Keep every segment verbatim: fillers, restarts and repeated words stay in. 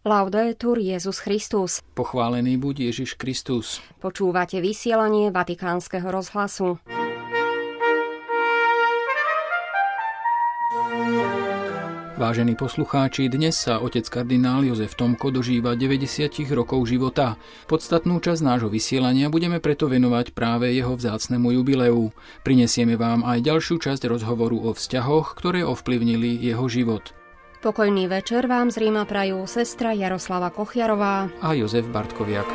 Laudetur Jesus Christus. Pochválený buď Ježiš Kristus. Počúvate vysielanie Vatikánskeho rozhlasu. Vážení poslucháči, dnes sa otec kardinál Jozef Tomko dožíva deväťdesiat rokov života. Podstatnú časť nášho vysielania budeme preto venovať práve jeho vzácnemu jubileu. Prinesieme vám aj ďalšiu časť rozhovoru o vzťahoch, ktoré ovplyvnili jeho život. Pokojný večer vám z Ríma prajú sestra Jaroslava Kochiarová a Jozef Bartkoviak.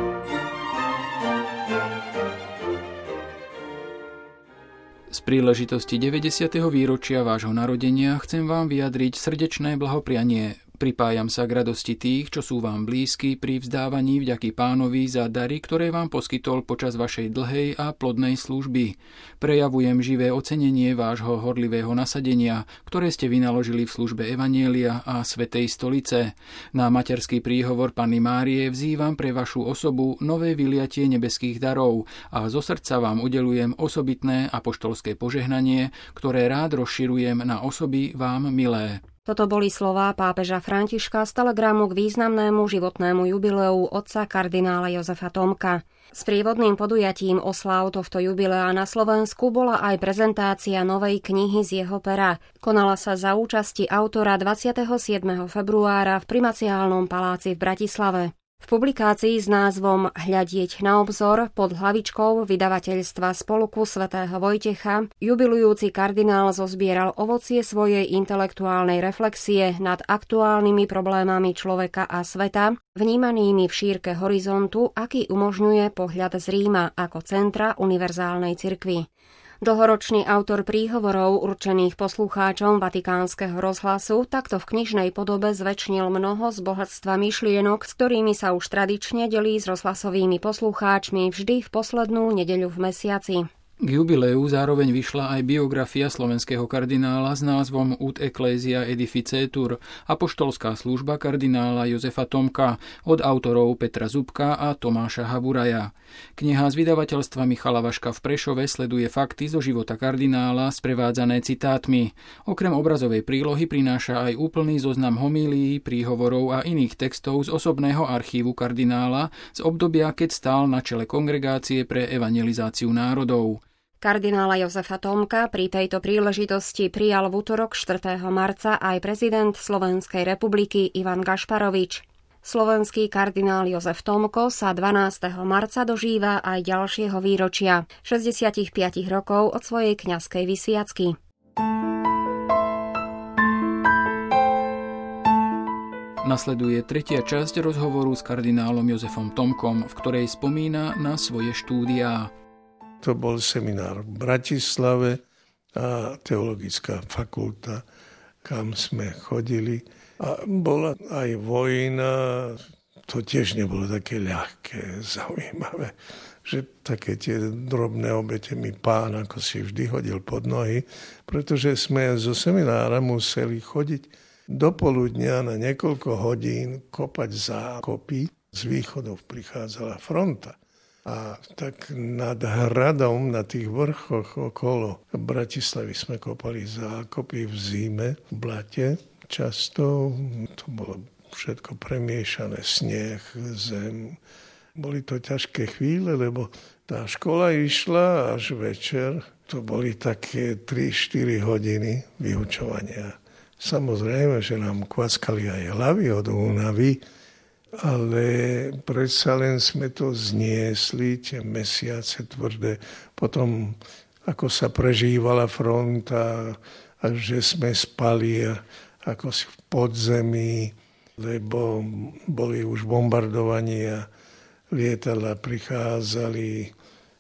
Z príležitosti deväťdesiateho výročia vášho narodenia chcem vám vyjadriť srdečné blahoprianie. Pripájam sa k radosti tých, čo sú vám blízki pri vzdávaní vďaky Pánovi za dary, ktoré vám poskytol počas vašej dlhej a plodnej služby. Prejavujem živé ocenenie vášho horlivého nasadenia, ktoré ste vynaložili v službe Evanjelia a Svätej stolice. Na materský príhovor Panny Márie vzývam pre vašu osobu nové vyliatie nebeských darov a zo srdca vám udeľujem osobitné apoštolské požehnanie, ktoré rád rozširujem na osoby vám milé. Toto boli slová pápeža Františka z telegramu k významnému životnému jubileu otca kardinála Jozefa Tomka. S prívodným podujatím osláv tohto jubilea na Slovensku bola aj prezentácia novej knihy z jeho pera. Konala sa za účasti autora dvadsiateho siedmeho februára v Primaciálnom paláci v Bratislave. V publikácii s názvom Hľadieť na obzor pod hlavičkou vydavateľstva Spolku svätého Vojtecha jubilujúci kardinál zozbieral ovocie svojej intelektuálnej reflexie nad aktuálnymi problémami človeka a sveta, vnímanými v šírke horizontu, aký umožňuje pohľad z Ríma ako centra univerzálnej cirkvi. Dlhoročný autor príhovorov určených poslucháčom Vatikánskeho rozhlasu takto v knižnej podobe zväčšnil mnoho z bohatstva myšlienok, s ktorými sa už tradične delí s rozhlasovými poslucháčmi vždy v poslednú nedeľu v mesiaci. K jubileu zároveň vyšla aj biografia slovenského kardinála s názvom Ut Ecclesia Edificetur, apoštolská služba kardinála Jozefa Tomka od autorov Petra Zubka a Tomáša Haburaja. Kniha z vydavateľstva Michala Vaška v Prešove sleduje fakty zo života kardinála sprevádzané citátmi. Okrem obrazovej prílohy prináša aj úplný zoznam homílií, príhovorov a iných textov z osobného archívu kardinála z obdobia, keď stál na čele kongregácie pre evangelizáciu národov. Kardinála Jozefa Tomka pri tejto príležitosti prijal v utorok štvrtého marca aj prezident Slovenskej republiky Ivan Gašparovič. Slovenský kardinál Jozef Tomko sa dvanásteho marca dožíva aj ďalšieho výročia, šesťdesiatpäť rokov od svojej kňazskej vysviacky. Nasleduje tretia časť rozhovoru s kardinálom Jozefom Tomkom, v ktorej spomína na svoje štúdiá. To bol seminár v Bratislave a teologická fakulta, kam sme chodili. A bola aj vojna, to tiež nebolo také ľahké, zaujímavé, že také tie drobné obete mi Pán ako si vždy hodil pod nohy, pretože sme zo seminára museli chodiť do poludnia na niekoľko hodín kopať zákopy. Z východov prichádzala fronta. A tak nad hradom, na tých vrchoch okolo Bratislavy sme kopali zákopy v zime, v blate. Často to bolo všetko premiešané, sneh, zem. Boli to ťažké chvíle, lebo tá škola išla až večer. To boli také tri štyri hodiny vyučovania. Samozrejme, že nám kvaskali aj hlavy od únavy, ale predsa len sme to zniesli, tie mesiace tvrdé. Potom, ako sa prežívala fronta, a že sme spali ako si v podzemí, lebo boli už bombardovania, lietadlá prichádzali,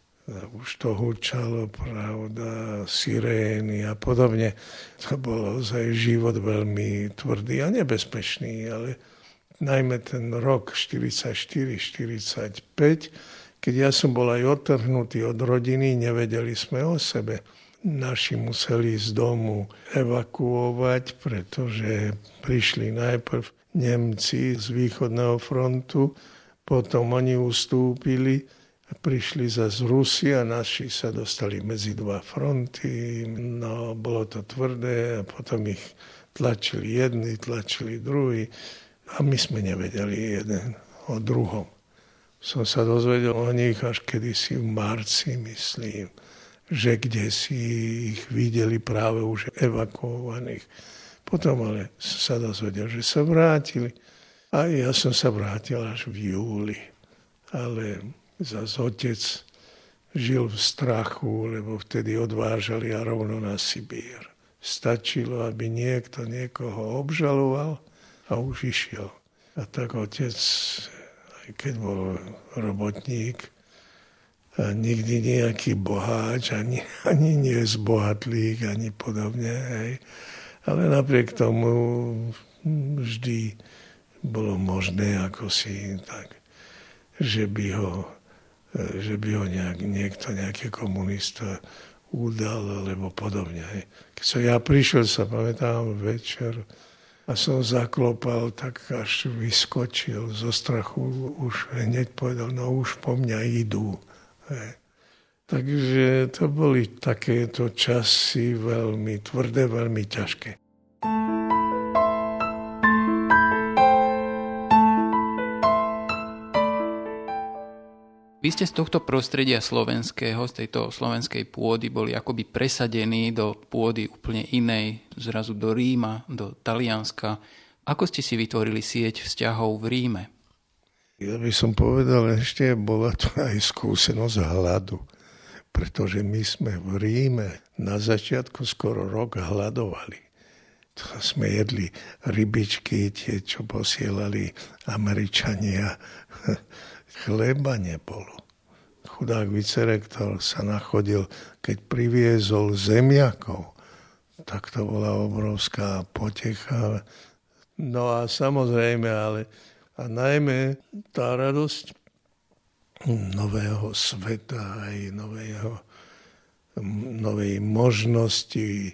už to hučalo, pravda, sirény a podobne. To bol ozaj život veľmi tvrdý a nebezpečný, ale najmä ten rok štyridsaťštyri štyridsaťpäť, keď ja som bol aj odtrhnutý od rodiny, nevedeli sme o sebe. Naši museli z domu evakuovať, pretože prišli najprv Nemci z východného frontu, potom oni ustúpili, prišli zase Rusi a naši sa dostali medzi dva fronty. No, bolo to tvrdé a potom ich tlačili jedni, tlačili druhí. A my sme nevedeli jeden o druhom. Som sa dozvedel o nich až kedysi v marci, myslím, že kde si ich videli práve už evakuovaných. Potom ale sa dozvedel, že sa vrátili. A ja som sa vrátil až v júli. Ale zas otec žil v strachu, lebo vtedy odvážali a rovno na Sibír. Stačilo, aby niekto niekoho obžaloval a už išiel. A tak otec, aj keď bol robotník, a nikdy nejaký boháč, ani, ani nie zbohatlík, ani podobne. Hej. Ale napriek tomu vždy bolo možné, ako si tak, že by ho, že by ho nejak, niekto, nejaký komunista udal, alebo podobne. Hej. Keď som ja prišiel, sa pamätám, večer a som zaklopal, tak až vyskočil zo strachu, už hneď povedal, no už po mňa idú. Hej. Takže to boli takéto časy veľmi tvrdé, veľmi ťažké. Vy ste z tohto prostredia slovenského, z tejto slovenskej pôdy boli akoby presadení do pôdy úplne inej, zrazu do Ríma, do Talianska. Ako ste si vytvorili sieť vzťahov v Ríme? Ja by som povedal, ešte bola to aj skúsenosť hladu, pretože my sme v Ríme na začiatku skoro rok hladovali. To sme jedli rybičky, tie, čo posielali Američania. Chleba nebolo. Chudák vicerektor sa nachodil, keď priviezol zemiakov, tak to bola obrovská potecha. No a samozrejme, ale a najmä tá radosť nového sveta, aj nového, novej možnosti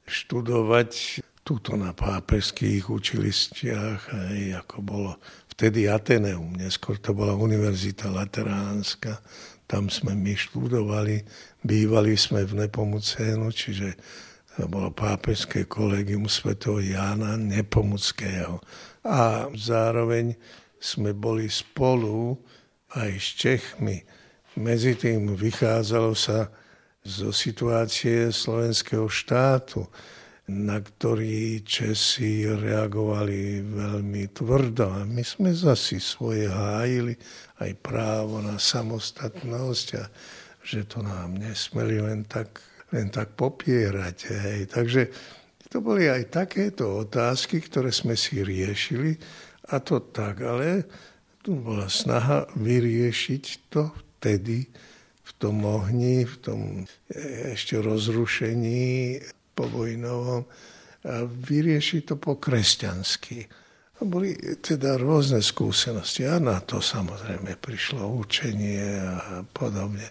študovať tuto na pápežských učilistiach, aj ako bolo vtedy Ateneum, neskôr to bola Univerzita Lateránska, tam sme my študovali, bývali sme v Nepomucénu, čiže to bolo pápežské kolegium svätého Jána Nepomuckého. A zároveň sme boli spolu aj s Čechmi. Medzi tým vychádzalo sa zo situácie slovenského štátu, na ktorý Česi reagovali veľmi tvrdo. A my sme zasi svoje hájili, aj právo na samostatnosť, a že to nám nesmeli len tak, len tak popierať. Hej. Takže to boli aj takéto otázky, ktoré sme si riešili, a to tak, ale tu bola snaha vyriešiť to vtedy, v tom ohni, v tom ešte rozrušení povojnovom, a vyriešiť to po kresťansky. A boli teda rôzne skúsenosti a na to samozrejme prišlo učenie a podobne.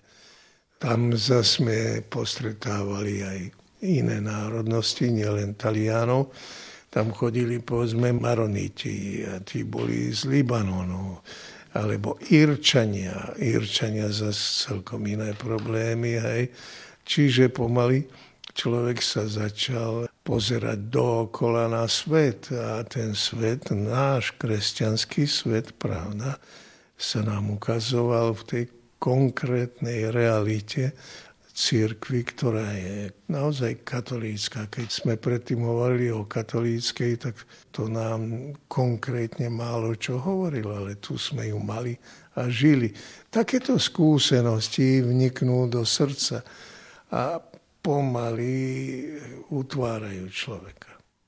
Tam zase sme postretávali aj iné národnosti, nielen Talianov. Tam chodili, povedzme, Maroniti, a tí boli z Libanonu, alebo Irčania. Irčania zase celkom iné problémy, hej. Čiže pomaly človek sa začal pozerať dookola na svet, a ten svet, náš kresťanský svet, pravda, sa nám ukazoval v tej konkrétnej realite cirkvi, ktorá je naozaj katolícka. Keď sme predtým hovorili o katolíckej, tak to nám konkrétne málo čo hovorilo, ale tu sme ju mali a žili. Takéto skúsenosti vniknú do srdca a pomaly utvárajú človeka.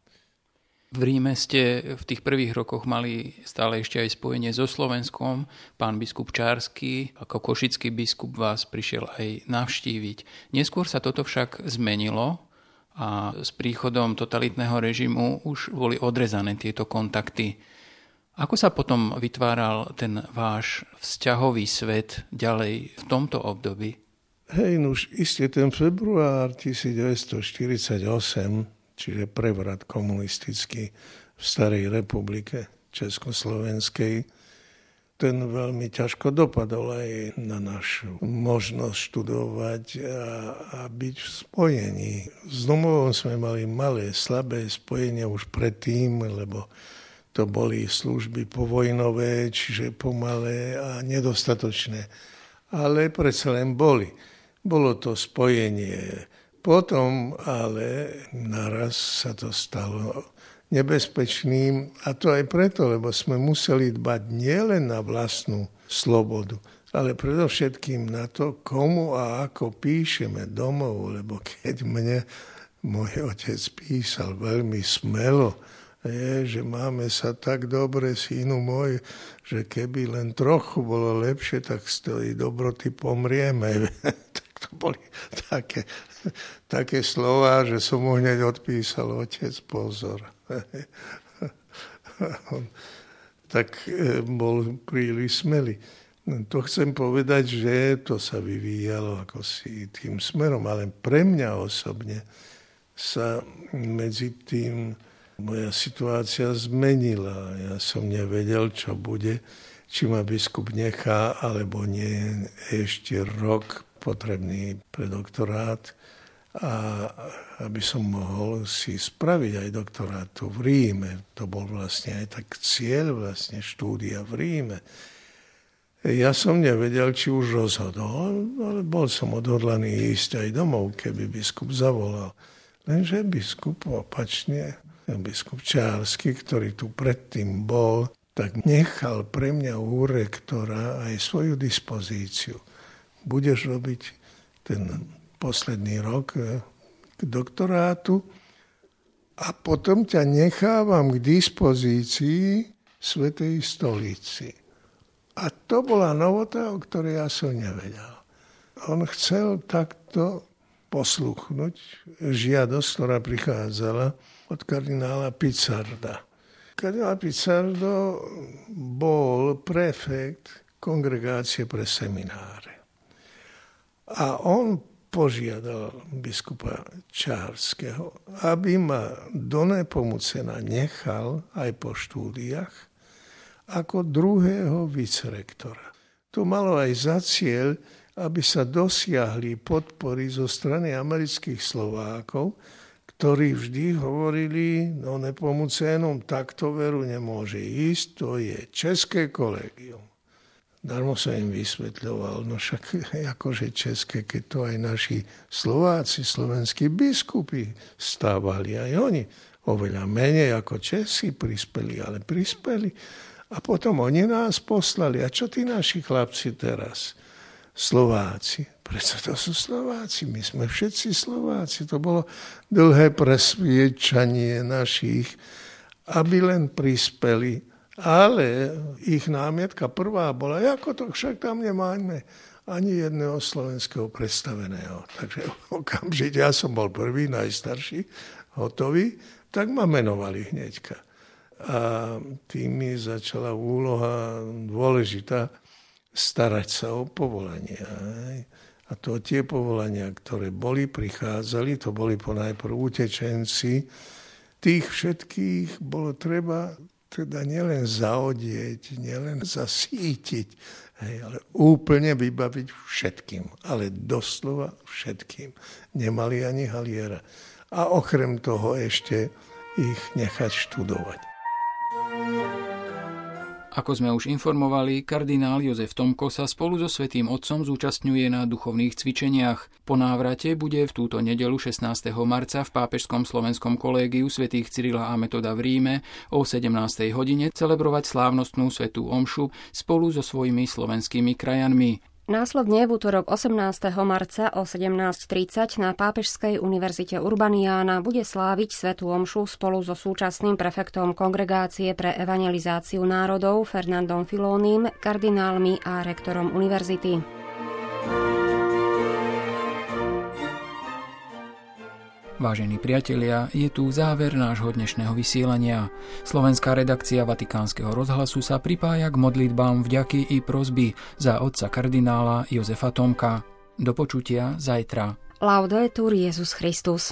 V Ríme ste v tých prvých rokoch mali stále ešte aj spojenie so Slovenskom. Pán biskup Čársky, ako košický biskup, vás prišiel aj navštíviť. Neskôr sa toto však zmenilo a s príchodom totalitného režimu už boli odrezané tieto kontakty. Ako sa potom vytváral ten váš vzťahový svet ďalej v tomto období? Hej, no už isté ten február devätnásťstoštyridsaťosem, čiže prevrat komunistický v Starej republike Československej, ten veľmi ťažko dopadol aj na našu možnosť študovať a, a byť v spojení. S domovom sme mali malé, slabé spojenia už predtým, lebo to boli služby povojnové, čiže pomalé a nedostatočné. Ale predsa len boli. Bolo to spojenie. Potom ale naraz sa to stalo nebezpečným, a to aj preto, lebo sme museli dbať nielen na vlastnú slobodu, ale predovšetkým na to, komu a ako píšeme domov, lebo keď mne môj otec písal veľmi smelo, je, že máme sa tak dobre, synu môj, že keby len trochu bolo lepšie, tak z tej dobroty pomrieme. Tak to boli také, také slová, že som mu hneď odpísal: otec, pozor. On tak bol príliš smelý. To chcem povedať, že to sa vyvíjalo ako si tým smerom, ale pre mňa osobne sa medzi tým moja situácia zmenila. Ja som nevedel, čo bude, či ma biskup nechá, alebo nie, ešte rok potrebný pre doktorát, a aby som mohol si spraviť aj doktorát v Ríme. To bol vlastne aj tak cieľ vlastne štúdia v Ríme. Ja som nevedel, či už rozhodol, ale bol som odhodlaný ísť aj domov, keby biskup zavolal. Lenže biskup opačne, biskup Čársky, ktorý tu predtým bol, tak nechal pre mňa u rektora aj svoju dispozíciu. Budeš robiť ten posledný rok k doktorátu a potom ťa nechávam k dispozícii Svätej stolici. A to bola novota, o ktorej ja som nevedel. On chcel takto posluchnúť žiadosť, ktorá prichádzala od kardinála Picarda. Kardinál Picardo bol prefekt kongregácie pre semináre. A on požiadal biskupa Čárskeho, aby ma do Nepomucena nechal aj po štúdiách ako druhého vicerektora. To malo aj za cieľ, aby sa dosiahli podpory zo strany amerických Slovákov, ktorí vždy hovorili: no Nepomucenum takto veru nemôže ísť, to je české kolegium. Darmo sa im vysvetľoval, no však akože české, keď to aj naši Slováci, slovenskí biskupy stávali, aj oni oveľa menej ako Česi prispeli, ale prispeli. A potom oni nás poslali. A čo tí naši chlapci teraz? Slováci. Prečo to sú Slováci? My sme všetci Slováci. To bolo dlhé presviečanie našich, aby len prispeli. Ale ich námietka prvá bola: ako to však tam nemáme ani jedného slovenského predstaveného. Takže okamžite, ja som bol prvý, najstarší, hotový, tak ma menovali hneďka. A tým mi začala úloha dôležitá starať sa o povolania. A to tie povolania, ktoré boli, prichádzali, to boli ponajprv utečenci. Tých všetkých bolo treba teda nielen zaodieť, nielen zasítiť, hej, ale úplne vybaviť všetkým. Ale doslova všetkým. Nemali ani haliera. A okrem toho ešte ich nechať študovať. Ako sme už informovali, kardinál Jozef Tomko sa spolu so Svätým Otcom zúčastňuje na duchovných cvičeniach. Po návrate bude v túto nedeľu šestnásteho marca v Pápežskom slovenskom kolégiu svätých Cyrila a Metoda v Ríme o sedemnástej hodine celebrovať slávnostnú svätú omšu spolu so svojimi slovenskými krajanmi. Následne v utorok osemnásteho marca o sedemnásť tridsať na Pápežskej univerzite Urbaniana bude sláviť svätú omšu spolu so súčasným prefektom Kongregácie pre evangelizáciu národov Fernandom Filónim, kardinálmi a rektorom univerzity. Vážení priatelia, je tu záver nášho dnešného vysielania. Slovenská redakcia Vatikánskeho rozhlasu sa pripája k modlitbám vďaky i prosby za otca kardinála Jozefa Tomka. Do počutia zajtra. Laudetur Jesus Christus.